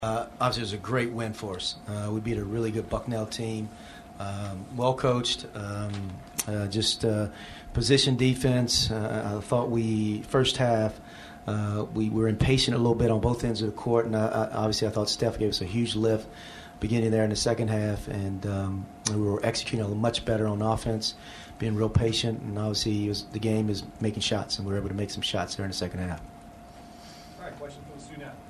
Obviously, it was a great win for us. We beat a really good Bucknell team, well coached, just position defense. I thought first half, we were impatient a little bit on both ends of the court, and obviously I thought Steph gave us a huge lift beginning there in the second half, and we were executing a little much better on offense, being real patient, and obviously the game is making shots, and we were able to make some shots there in the second half. All right, question for the student athletes.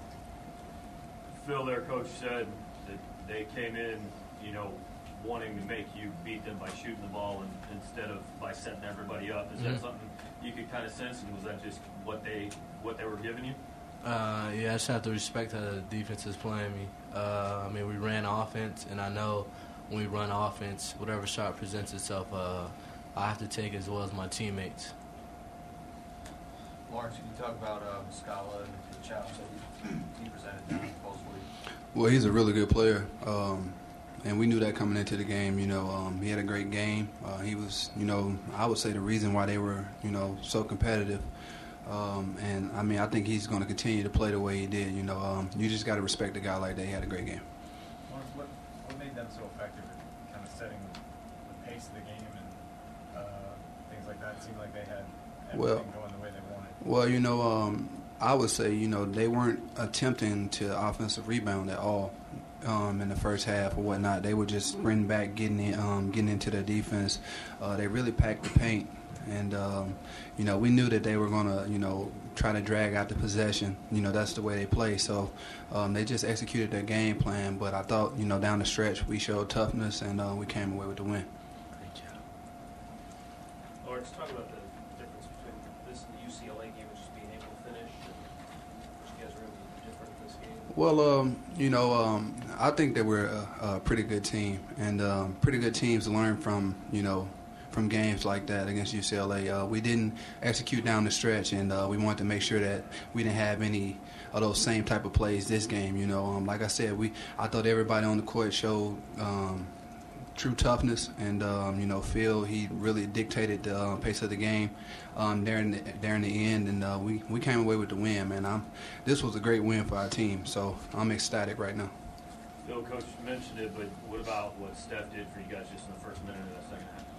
Phil, their coach, said that they came in, wanting to make you beat them by shooting the ball instead of by setting everybody up. Is that something you could kind of sense, and was that just what they were giving you? Yeah, I just have to respect how the defense is playing me. We ran offense, and I know when we run offense, whatever shot presents itself, I have to take as well as my teammates. Lawrence, can you talk about Muscala and the challenge that he presented down supposedly? Well, he's a really good player, and we knew that coming into the game. He had a great game. He was, I would say the reason why they were, so competitive. And I think he's going to continue to play the way he did. You just got to respect a guy like that. He had a great game. What made them so effective in kind of setting the pace of the game and things like that? It seemed like they had everything going the way they wanted. Well, I would say, they weren't attempting to offensive rebound at all in the first half or whatnot. They were just sprinting back, getting into their defense. They really packed the paint. And, we knew that they were going to, try to drag out the possession. That's the way they play. So they just executed their game plan. But I thought, down the stretch, we showed toughness, and we came away with the win. Great job. Lawrence, talk about the difference between this and the UCLA game, which is being able to finish, and what you guys are able to do different in this game. Well, I think that we're a pretty good team, and pretty good teams learn from, from games like that against UCLA. We didn't execute down the stretch, and we wanted to make sure that we didn't have any of those same type of plays this game. Like I said, I thought everybody on the court showed true toughness, and Phil, he really dictated the pace of the game there in the end, and we came away with the win, man. This was a great win for our team, so I'm ecstatic right now. Phil, Coach mentioned it, but what about what Steph did for you guys just in the first minute of that second half?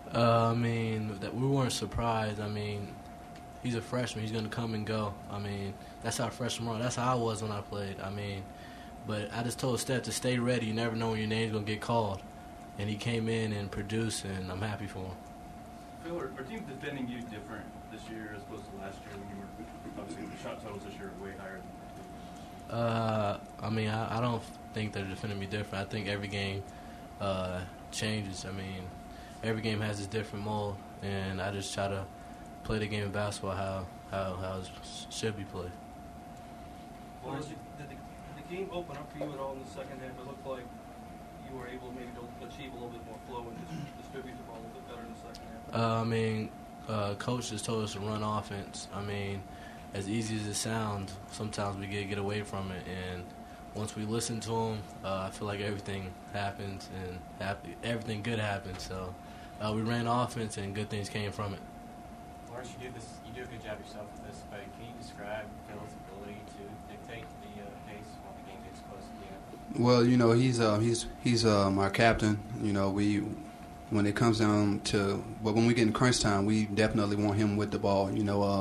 That we weren't surprised. He's a freshman. He's going to come and go. That's our freshman run. That's how I was when I played. But I just told Steph to stay ready. You never know when your name's going to get called. And he came in and produced, and I'm happy for him. Phil, are teams defending you different this year as opposed to last year when you were, obviously, the shot totals this year are way higher than I don't think they're defending me different. I think every game changes. Every game has its different mold, and I just try to play the game of basketball how it should be played. Well, did the game open up for you at all in the second half? It looked like you were able maybe to achieve a little bit more flow and just distribute the ball a little bit better in the second half. Coach just told us to run offense. As easy as it sounds, sometimes we get away from it, and once we listen to him, I feel like everything happens and everything good happens. So we ran offense, and good things came from it. Lawrence, you do a good job yourself with this, but can you describe Phil's ability to dictate the pace while the game gets close to the end? Well, he's our captain. When it comes down to, but when we get in crunch time, we definitely want him with the ball.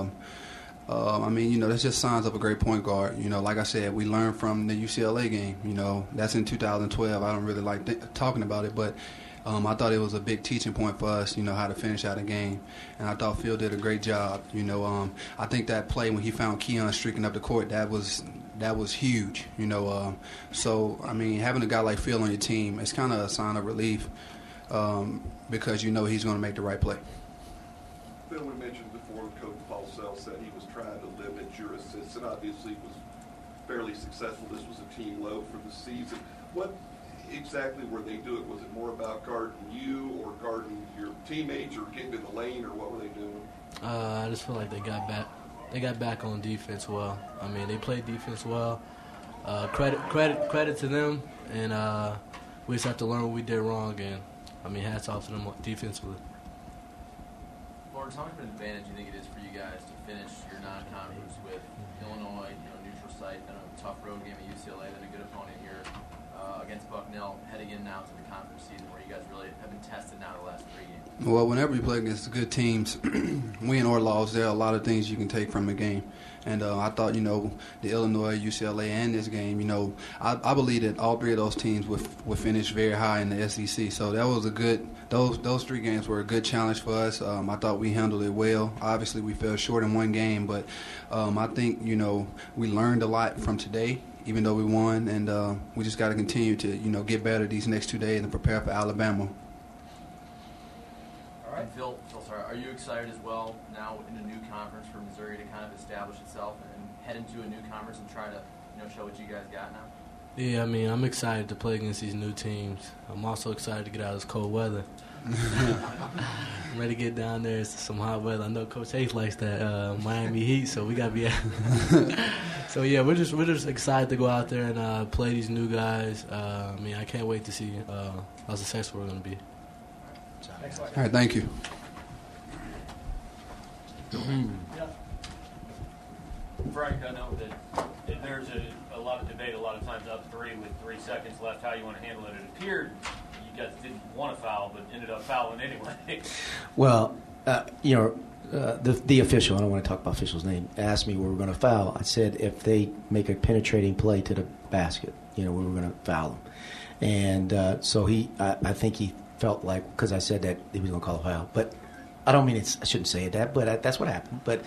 That's just signs of a great point guard. Like I said, we learned from the UCLA game. That's in 2012. I don't really like talking about it, but I thought it was a big teaching point for us, how to finish out a game. And I thought Phil did a great job. I think that play when he found Keon streaking up the court, that was huge. Having a guy like Phil on your team, it's kind of a sign of relief because he's going to make the right play. Phil, we mentioned before, Coach Paul Sells said he was trying to limit your assists, and obviously was fairly successful. This was a team low for the season. What exactly were they doing? Was it more about guarding you or guarding your teammates or getting in the lane, or what were they doing? I just feel like they got back. They got back on defense well. They played defense well. Credit to them, and we just have to learn what we did wrong. And hats off to them defensively. Lawrence, how much of an advantage do you think it is for you guys to finish your non-conference with Illinois, neutral site, tough road game at UCLA, then a good opponent here against Bucknell, heading in now to the conference season where you guys really have been tested now the last 3 games? Well, whenever you play against good teams, win or loss, there are a lot of things you can take from a game. And I thought, the Illinois, UCLA, and this game, I believe that all three of those teams would finish very high in the SEC. So that was those 3 games were a good challenge for us. I thought we handled it well. Obviously, we fell short in one game, but I think, we learned a lot from today, even though we won. And we just got to continue to, get better these next 2 days and prepare for Alabama. All right, Phil, sorry, are you excited as well now in a new conference for Missouri to kind of establish itself and head into a new conference and try to, show what you guys got now? Yeah, I'm excited to play against these new teams. I'm also excited to get out of this cold weather. I'm ready to get down there to some hot weather. I know Coach Hayes likes that Miami Heat, so we got to be So, yeah, we're just excited to go out there and play these new guys. I can't wait to see how successful we're going to be. All right, thank you. Frank, I know that there's a lot of debate a lot of times up 3 with 3 seconds left how you want to handle it. It appeared you guys didn't want to foul, but ended up fouling anyway. Well, the official, I don't want to talk about official's name, asked me where we're going to foul. I said if they make a penetrating play to the basket, we were going to foul them. And so I think he felt like, because I said that, he was going to call a foul. But I don't mean I shouldn't say that, but that's what happened. But,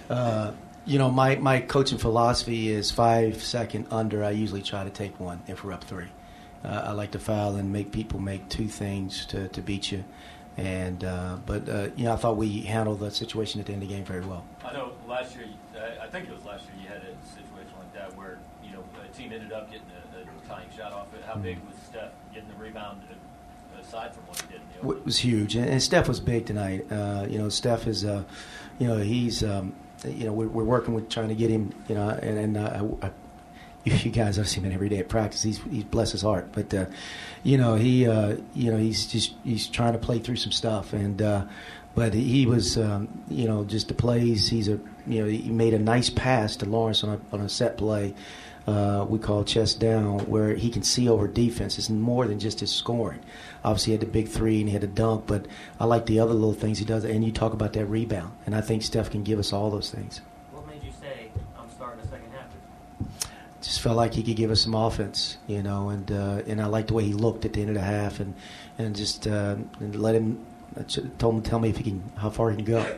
my coaching philosophy is 5 second under. I usually try to take one if we're up 3. I like to foul and make people make 2 things to beat you. And I thought we handled the situation at the end of the game very well. I know last year, I think it was last year, you had a situation like that where, a team ended up getting a tying shot off it. How big was Steph getting the rebound aside from what he did in the It was huge, and Steph was big tonight. Steph is, he's, we're working with trying to get him, you guys have seen him every day at practice. He's bless his heart, but he's trying to play through some stuff, and but he was, just the plays. He made a nice pass to Lawrence on a set play. We call chest down, where he can see over defense. It's more than just his scoring. Obviously, he had the big 3 and he had a dunk, but I like the other little things he does. And you talk about that rebound, and I think Steph can give us all those things. What made you say, I'm starting the second half? Just felt like he could give us some offense, and I liked the way he looked at the end of the half, and just and let him, tell me how far he can go.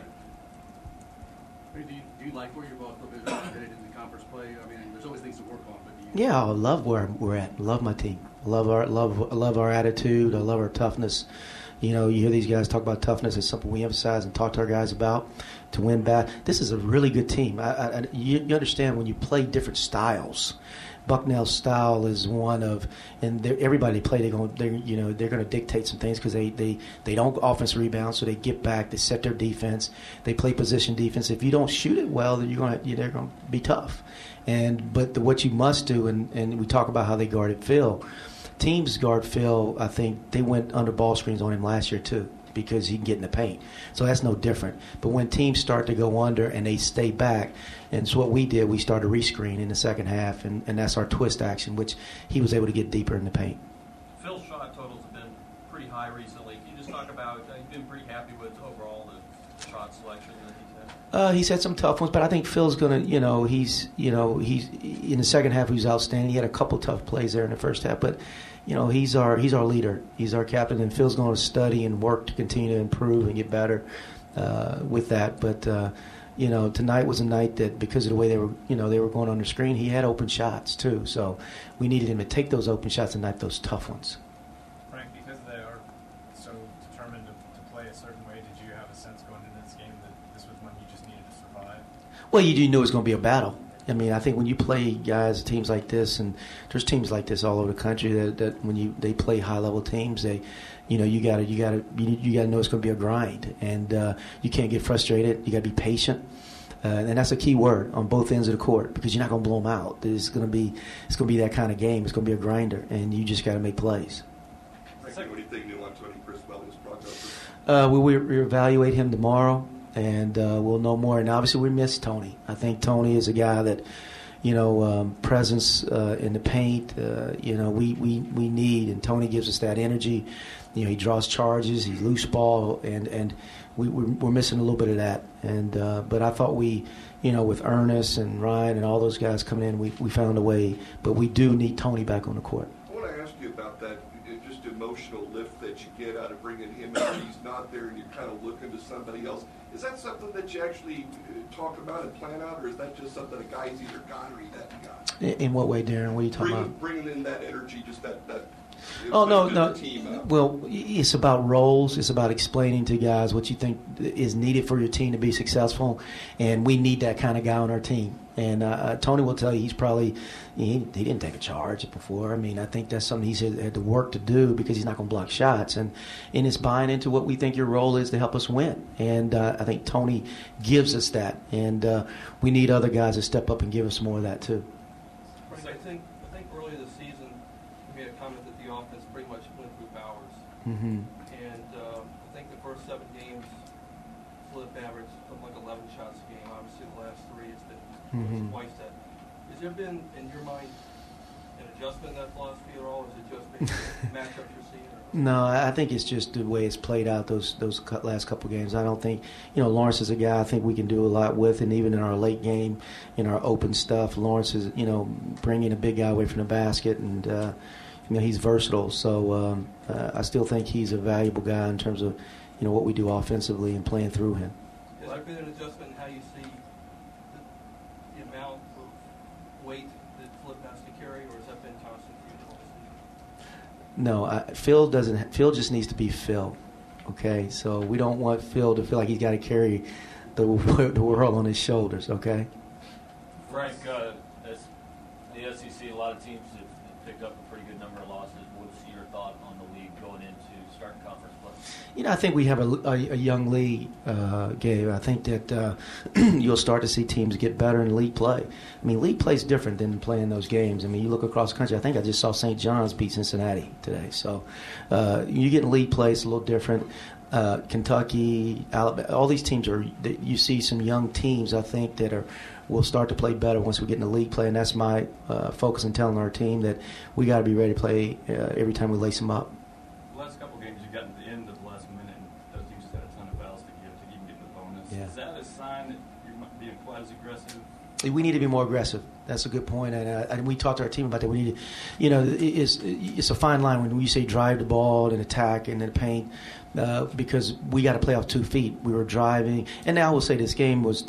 Do you like where you're both headed in the conference play? There's always things to work on, but Yeah, I love where we're at. Love my team. Love our attitude. I love our toughness. You hear these guys talk about toughness. It's something we emphasize and talk to our guys about to win back. This is a really good team. You understand when you play different styles. Bucknell's style is one of, and everybody play. They're going to dictate some things because they don't offense rebound, so they get back. They set their defense. They play position defense. If you don't shoot it well, then they're going to be tough. But what you must do, and we talk about how they guarded Phil. Teams guard Phil. I think they went under ball screens on him last year too, because he can get in the paint. So that's no different. But when teams start to go under and they stay back, and so what we did, we started rescreen in the second half, and that's our twist action, which he was able to get deeper in the paint. Phil's shot totals have been pretty high recently. Can you just talk about, you've been pretty happy with overall the shot selection that he's had? He's had some tough ones, but I think Phil's gonna, he's in the second half he was outstanding. He had a couple tough plays there in the first half, but he's our leader. He's our captain, and Phil's going to study and work to continue to improve and get better with that. But tonight was a night that, because of the way they were going on the screen, he had open shots too. So we needed him to take those open shots and not those tough ones. Frank, because they are so determined to play a certain way, did you have a sense going into this game that this was one you just needed to survive? Well, you knew it was going to be a battle. I think when you play guys, teams like this, and there's teams like this all over the country that when they play high level teams, you gotta know it's going to be a grind, and you can't get frustrated. You got to be patient, and that's a key word on both ends of the court, because you're not going to blow them out. It's going to be that kind of game. It's going to be a grinder, and you just got to make plays. What do you think new on Tony Criswell was brought up? We'll evaluate him tomorrow. And we'll know more. And obviously, we miss Tony. I think Tony is a guy that, presence in the paint. We need, and Tony gives us that energy. He draws charges, he's loose ball, and we're missing a little bit of that. And but I thought with Ernest and Ryan and all those guys coming in, we found a way. But we do need Tony back on the court. I want to ask you about that, just emotional lift that you get out of bringing him in when he's not there and you're kind of looking to somebody else. Is that something that you actually talk about and plan out, or is that just something a guy's either got or he doesn't got? In what way, Darren? What are you talking about? Bringing in that energy, just that Oh, no. Well, it's about roles. It's about explaining to guys what you think is needed for your team to be successful, and we need that kind of guy on our team. And Tony will tell you he didn't take a charge before. I mean, I think that's something he's had to work to do because he's not going to block shots. And it's buying into what we think your role is to help us win. And I think Tony gives us that. And we need other guys to step up and give us more of that, too. Frank, I think earlier this season you made a comment that the offense pretty much went through Bowers. Mm-hmm. And I think the first 7 games, Flip averaged something like 11 shots a game. Obviously, the last 3 is twice that. Has there been, in your mind, an adjustment in that philosophy at all? Or is it just maybe matchups you're seeing? No, I think it's just the way it's played out those last couple games. I don't think, Lawrence is a guy I think we can do a lot with, and even in our late game, in our open stuff, Lawrence is, bringing a big guy away from the basket, and he's versatile. So I still think he's a valuable guy in terms of, what we do offensively and playing through him. Has there been an adjustment in how you see the amount of weight that Flip has to carry, or has that been constant for you the whole season? No, Phil just needs to be Phil. Okay, so we don't want Phil to feel like he's got to carry the world on his shoulders. Okay. Frank, as the SEC, a lot of teams have picked up a pretty good number of losses. What's your thought on the league going into starting conference play? I think we have a young league, Gabe. I think that you'll start to see teams get better in league play. I mean, league play is different than playing those games. I mean, you look across the country. I think I just saw St. John's beat Cincinnati today. So you get in league play, it's a little different. Kentucky, Alabama, all these teams you see some young teams, I think, that will start to play better once we get into league play. And that's my focus in telling our team that we got to be ready to play every time we lace them up. The last couple games, you got to the end of the last minute, and those teams had a ton of fouls to give to even get the bonus. Yeah. Is that a sign that you're being quite as aggressive? We need to be more aggressive. That's a good point, and we talked to our team about that. We need to, it's a fine line when you say drive the ball and attack and then paint, because we got to play off 2 feet. We were driving, and now I will say this game was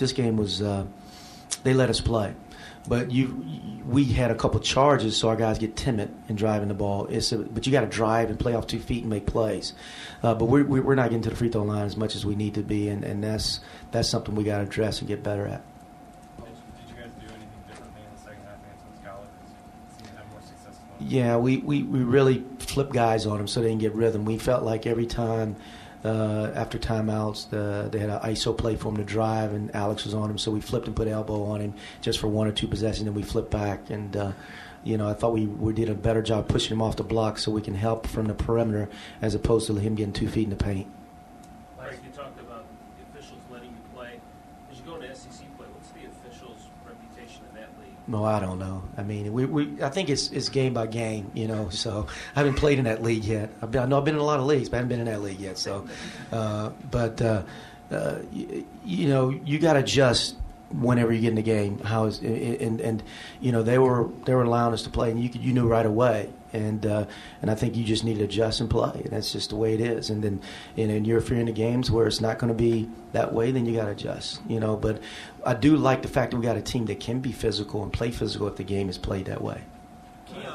they let us play, but we had a couple charges, so our guys get timid in driving the ball. But you got to drive and play off 2 feet and make plays. But we're not getting to the free throw line as much as we need to be, and that's something we got to address and get better at. Yeah, we really flip guys on them so they can get rhythm. We felt like every time after timeouts, they had an ISO play for him to drive, and Alex was on him, so we flipped and put elbow on him just for 1 or 2 possessions, and we flipped back. And, I thought we did a better job pushing him off the block so we can help from the perimeter as opposed to him getting 2 feet in the paint. Like you talked about the officials letting you play. As you go to SEC play, what's the officials' reputation in that league? No, I don't know. I mean, I think it's game by game, So I haven't played in that league yet. I've been in a lot of leagues, but I haven't been in that league yet. So, you got to adjust whenever you get in the game. They were allowing us to play, and you knew right away. And I think you just need to adjust and play. And that's just the way it is. And then, if you're in the games where it's not going to be that way, then you got to adjust. But I do like the fact that we got a team that can be physical and play physical if the game is played that way. Keon